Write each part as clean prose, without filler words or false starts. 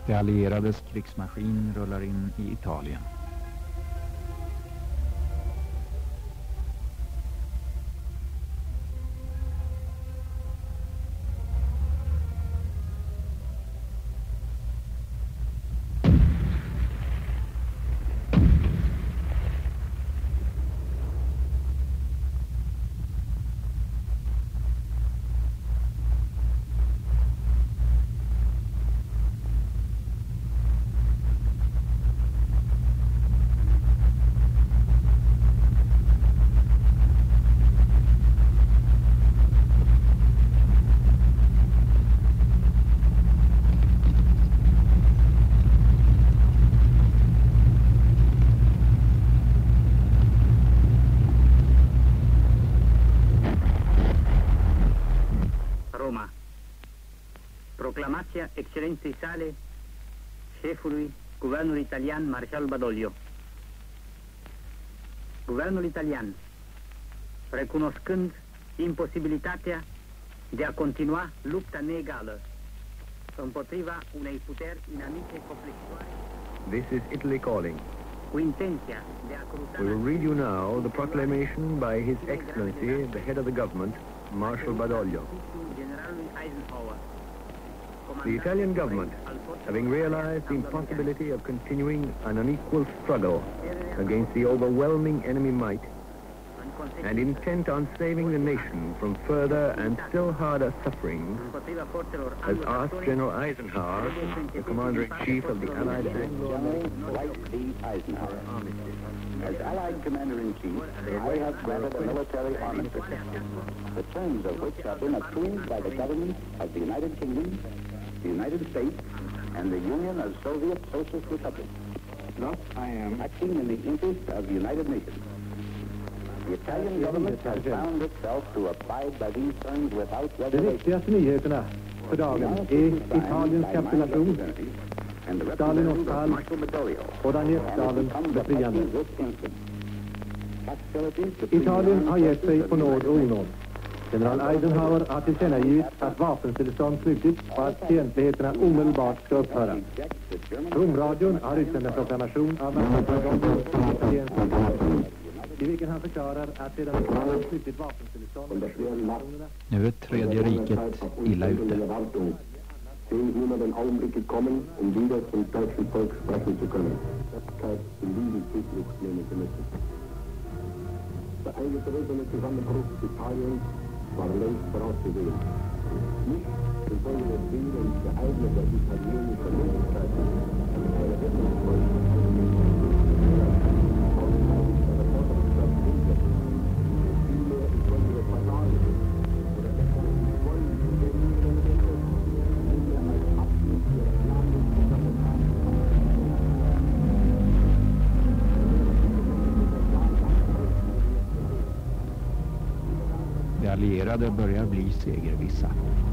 De allierades krigsmaskin rullar in i Italien. Roma. Proclamația excelenței sale șefului Guvernului Italian, Marșal Badoglio. Guvernul italian, recunoscând imposibilitatea de a continua lupta neegală împotriva unei puteri inamice copleșitoare. This is Italy calling. Cu intenția de a cruța... We will read you now the proclamation by His Excellency, the head of the government, Marshal Badoglio. The Italian government, having realized the impossibility of continuing an unequal struggle against the overwhelming enemy might, and intent on saving the nation from further and still harder suffering, has asked General Eisenhower, the Commander-in-Chief of the Allied Axis, General Dwight D. Eisenhower. As Allied Commander-in-Chief, I have granted a military armistice, the terms of which have been approved by the governments of the United Kingdom, the United States, and the Union of Soviet Socialist Republics. Thus, I am acting in the interest of the United Nations. The Italian government has found itself to abide by these terms without De reservation. viktigaste nyheterna för dagen är Italiens kapitulation, Stalins fall och Danielstalens befriande. Italien har gett sig på nåd och onåd. General Eisenhower har tillkännagivit att vapenstillestånd slutits och att fientligheterna omedelbart ska upphöra. Romradion har utsänt en proklamation av i vilken han förklarar att sedan Italien slutit vapenstillestånd... Nu är Tredje riket illa ute. Den nu den Augenblicke kommen, wieder zum deutschen Volk sprechen zu können. In diesen Zuflucht nehmen zu müssen. Der eingetretene Zusammenbruch Italiens war längst vorauszusehen. Nicht infolge des Willen geeigneter italienischer Möglichkeiten eine De allierade börjar bli segervissa.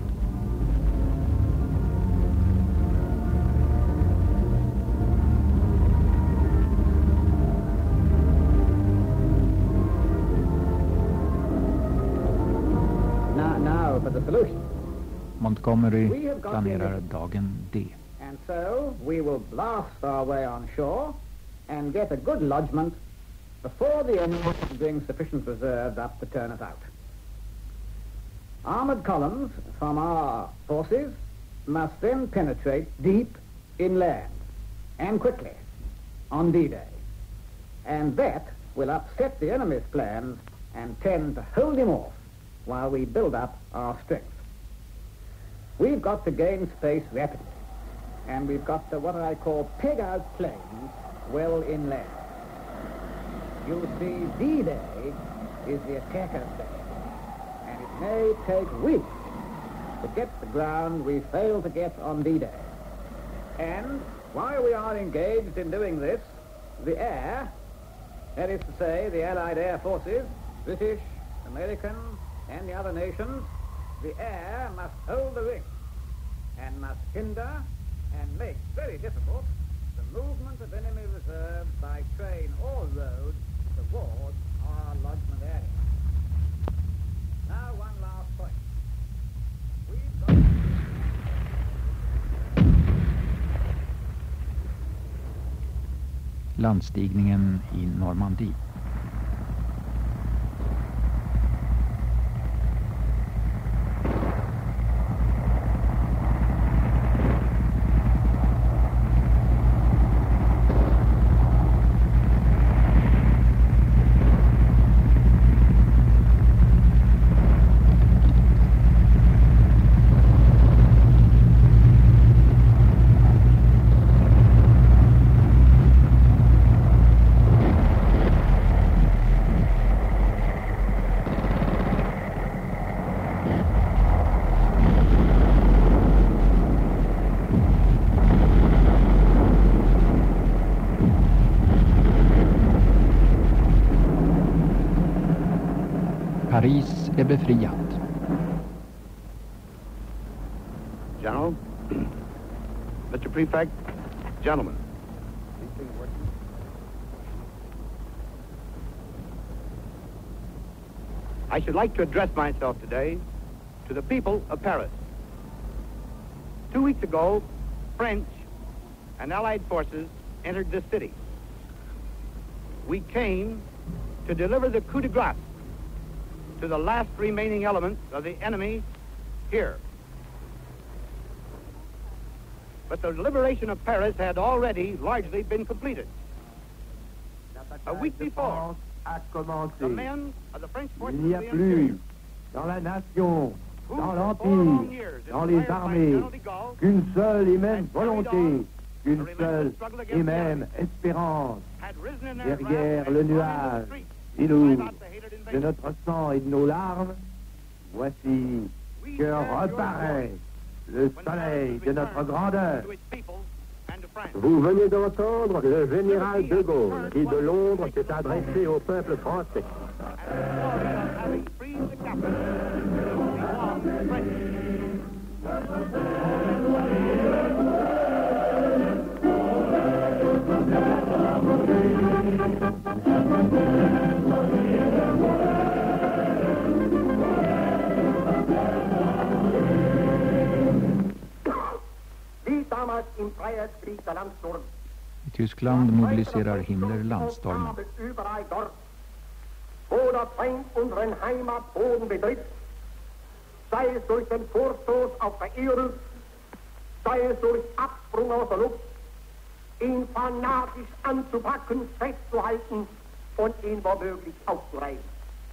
Now for the solution. Montgomery planerar dagen D. And so we will blast our way on shore and get a good lodgment before the enemy bring sufficient reserves up to turn us out. Armored columns from our forces must then penetrate deep inland and quickly on D-Day. And that will upset the enemy's plans and tend to hold him off while we build up our strength. We've got to gain space rapidly, and we've got to what I call peg out planes well inland. You'll see D-Day is the attacker's day, and it may take weeks to get the ground we failed to get on D-Day. And while we are engaged in doing this, the air, that is to say, the Allied air forces, British, American, and the other nations, the air must hold the ring and must hinder and make very difficult the movement of enemy reserves by train or road towards our lodgment area. Now one last point. We've got... landstigningen i Normandie. Paris är befriat. General, Mr. Prefect, gentlemen. I should like to address myself today to the people of Paris. 2 weeks ago, French and Allied forces entered this city. We came to deliver the coup de grace to the last remaining elements of the enemy here. But the liberation of Paris had already largely been completed. A week before, the men of the French forces Il n'y a plus dans la nation, dans l'Empire, dans les armées, qu'une seule et même volonté, qu'une seule et même espérance. Derrière le nuage et lourd de notre sang et de nos larmes, voici que reparaît le soleil de notre grandeur. Vous venez d'entendre le général de Gaulle qui de Londres s'est adressé au peuple français. I Tyskland mobiliserar Himmler landstormen. Wo der Feind unseren Heimatboden betritt, sei es durch den Vorstoß auf der Erde, sei es durch Absprung aus der Luft, ihn fanatisch anzupacken, festzuhalten und ihn womöglich aufzureißen.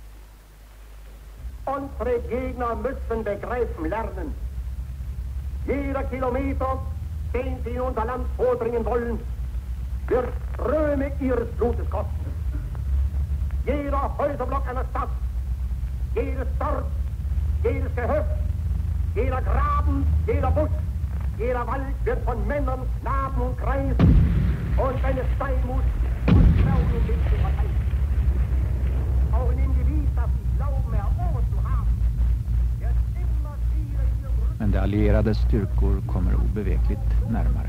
Unsere Gegner müssen begreifen lernen, jeder Kilometer, den sie in unser Land vordringen wollen, wird Ströme ihres Blutes kosten. Jeder Häuserblock einer Stadt, jedes Dorf, jedes Gehöft, jeder Graben, jeder Busch, jeder Wald wird von Männern, Knaben und Kreisen und wenn es sein muss, und Frauen und Mädchen verteilt. Auch in dem Gebiet, das sie glauben, erobert zu haben, wird immer wieder in ihrem Rücken. Men de allierade styrkor kommer obevekligt närmare.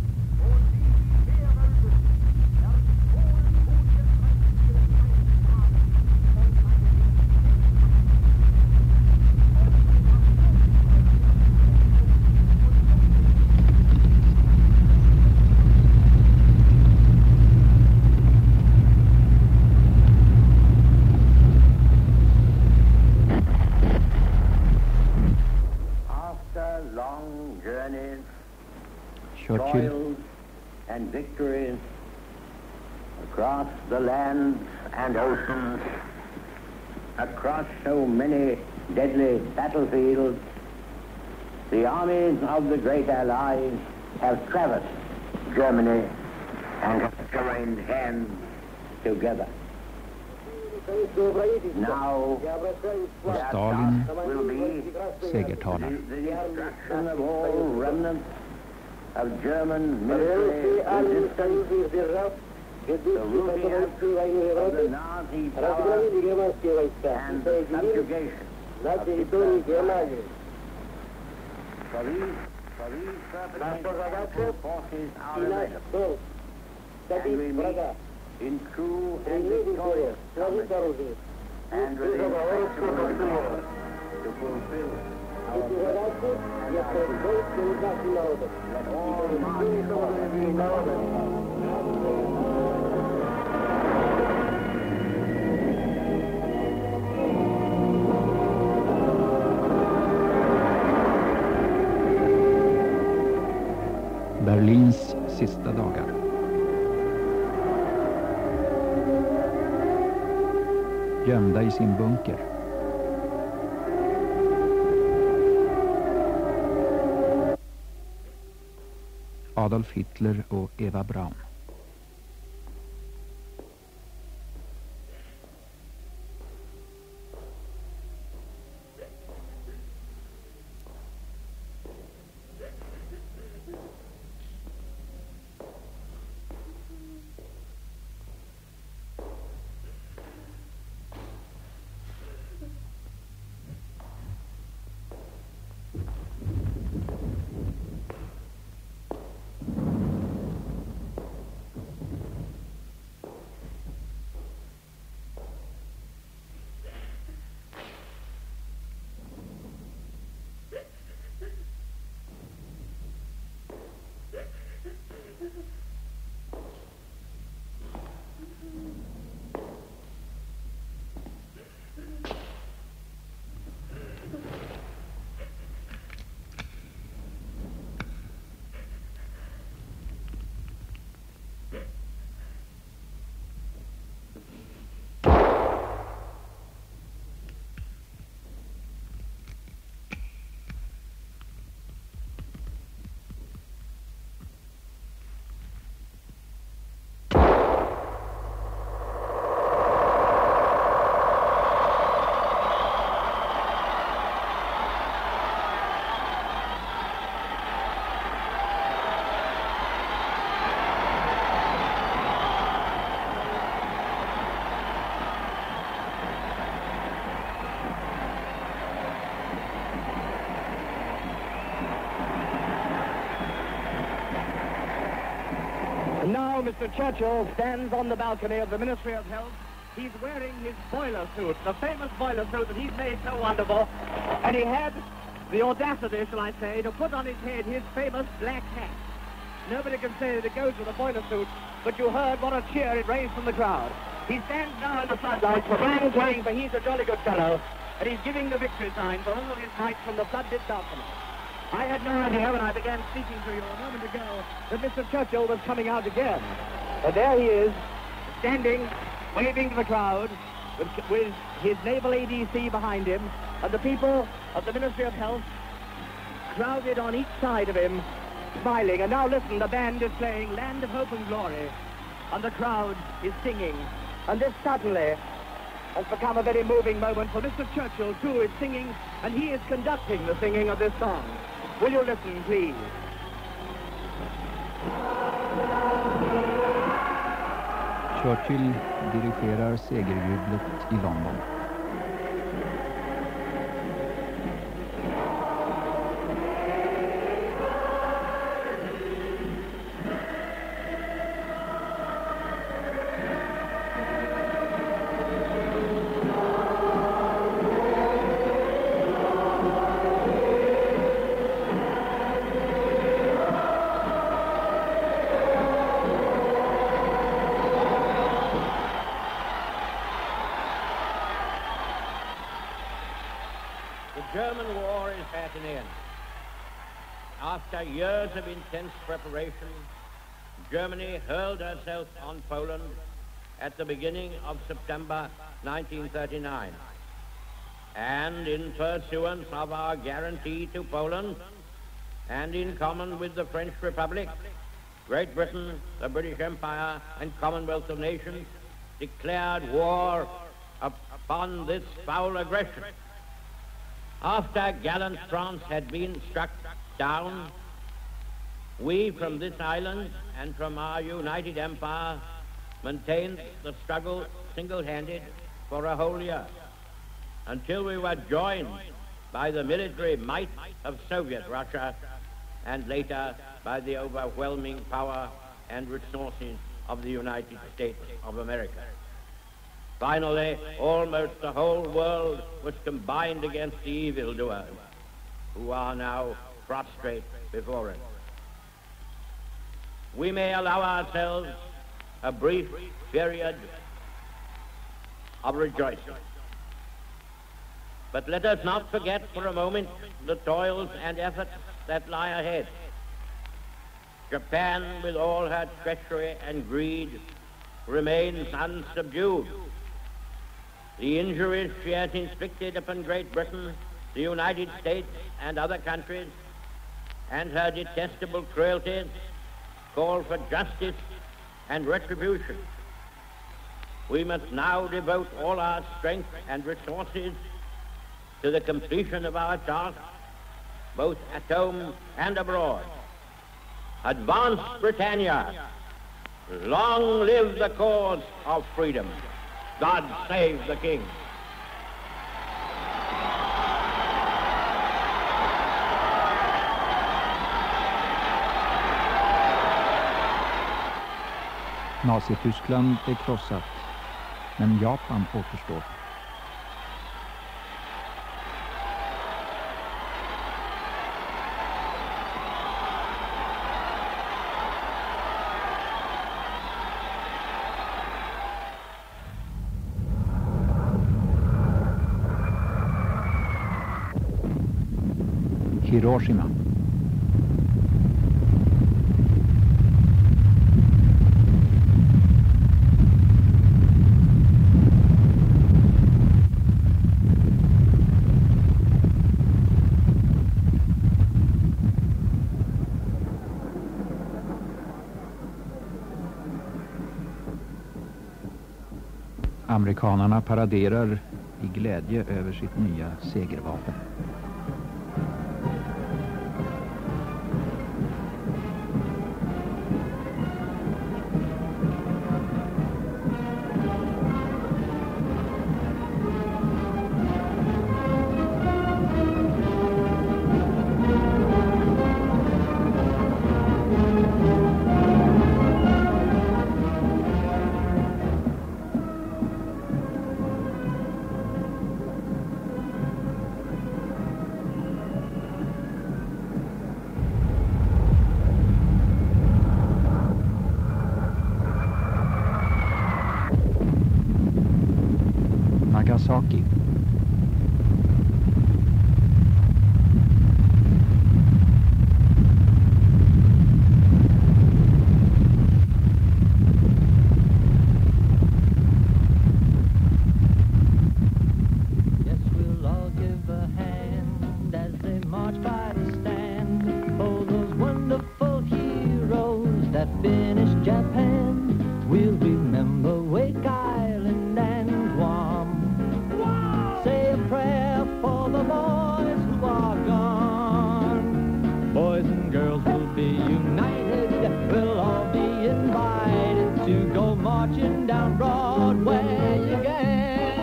Churchill Toils and victories across the lands and oceans, across so many deadly battlefields, the armies of the great Allies have traversed Germany and have joined hands together. Now, Stalin will be segertalar. the destruction of all remnants of German military resistance, the rooting out of the Nazi power, and the subjugation of Hitler's For these purposes, forces are united, and we meet in true and victorious combat, and with inexorable resolve to fulfill our purpose and our duty. Let all march forward. Berlins sista dagar. Gömda i sin bunker. Adolf Hitler och Eva Braun. And now Mr. Churchill stands on the balcony of the Ministry of Health. He's wearing his boiler suit, the famous boiler suit that he's made so wonderful. And he had the audacity, shall I say, to put on his head his famous black hat. Nobody can say that it goes with a boiler suit, but you heard what a cheer it raised from the crowd. He stands now in the floodlights, the band playing for He's a Jolly Good Fellow, and he's giving the victory sign for all his knights from the flood-dipped balcony. I had no idea when I began speaking to you a moment ago that Mr. Churchill was coming out again. But there he is, standing, waving to the crowd, with his naval ADC behind him, and the people of the Ministry of Health crowded on each side of him, smiling. And now listen, the band is playing Land of Hope and Glory, and the crowd is singing. And this suddenly has become a very moving moment, for Mr. Churchill, too, is singing, and he is conducting the singing of this song. Will you listen, please? Churchill dirigerar segerjublet i London. The German war is at an end. After years of intense preparation, Germany hurled herself on Poland at the beginning of September 1939. And in pursuance of our guarantee to Poland, and in common with the French Republic, Great Britain, the British Empire, and Commonwealth of Nations declared war upon this foul aggression. After gallant France had been struck down, we from this island and from our united empire maintained the struggle single-handed for a whole year, until we were joined by the military might of Soviet Russia, and later by the overwhelming power and resources of the United States of America. Finally, almost the whole world was combined against the evildoers, who are now prostrate before us. We may allow ourselves a brief period of rejoicing, but let us not forget for a moment the toils and efforts that lie ahead. Japan, with all her treachery and greed, remains unsubdued. The injuries she has inflicted upon Great Britain, the United States, and other countries, and her detestable cruelties call for justice and retribution. We must now devote all our strength and resources to the completion of our task, both at home and abroad. Advance Britannia! Long live the cause of freedom! God save the King! Nazi-Tyskland är krossat, men Japan återstår. Hiroshima. Amerikanerna paraderar i glädje över sitt nya segervapen. Nagasaki. Yes, we'll all give a hand as they march by the stand for those wonderful heroes that finished Japan. We'll remember Wake Island and Guam. Say a prayer for the boys who are gone. Boys and girls will be united. We'll all be invited to go marching down Broadway again.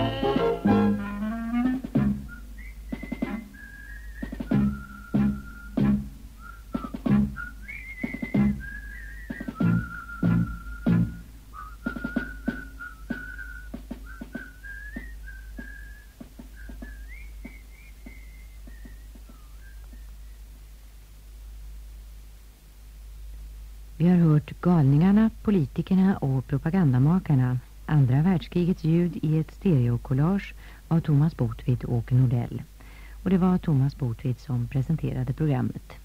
Vi har hört galningarna, politikerna och propagandamakarna. Andra världskrigets ljud i ett stereokollage av Thomas Botvid och Åke Nordell. Och det var Thomas Botvid som presenterade programmet.